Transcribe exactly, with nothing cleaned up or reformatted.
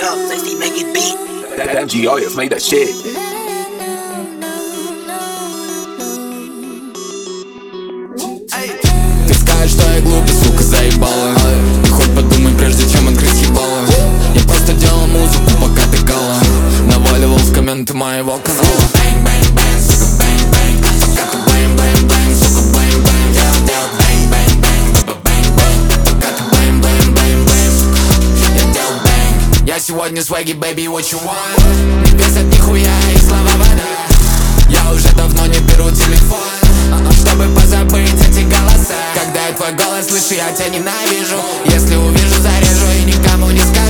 up, sexy, make it beat. That M G O S made that shit. Ты скажешь, что я глупый, сука, заебала. Ты хоть подумай, прежде чем открыть ебало. Я просто делал музыку, пока ты кала. Наваливал в комменты моего канала. Бэнг, бэнг, бэнг, сука, бэнг, бэнг. Пока ты бэнг, бэнг, бэнг, сука, бэнг, бэнг. Делал, делал, бэнг, бэнг, бэнг, бэнг, бэнг, бэнг. Пока ты бэнг, бэнг, бэнг, бэнг, сука, я делал бэнг. Я сегодня сваги, baby, what you want? Не весят нихуя и слова вода. Я уже давно не беру телефон, чтобы позабыть эти голоса. Когда я твой голос слышу, я тебя ненавижу. Если увижу, зарежу и никому не скажу.